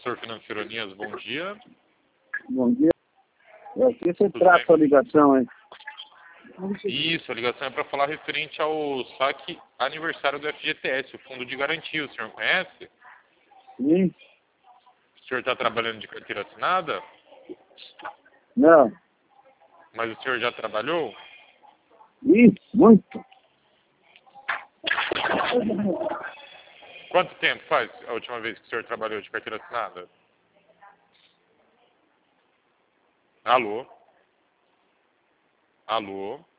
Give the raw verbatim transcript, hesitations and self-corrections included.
assessor financeiro Anias, bom dia. Bom dia. É, o que você Tudo trata bem? a ligação, hein? Isso, a ligação é para falar referente ao saque aniversário do F G T S, o Fundo de Garantia. O senhor conhece? Sim? O senhor está trabalhando de carteira assinada? Não. Mas o senhor já trabalhou? Ih, muito. Quanto tempo faz a última vez que o senhor trabalhou de carteira assinada? Alô? Alô?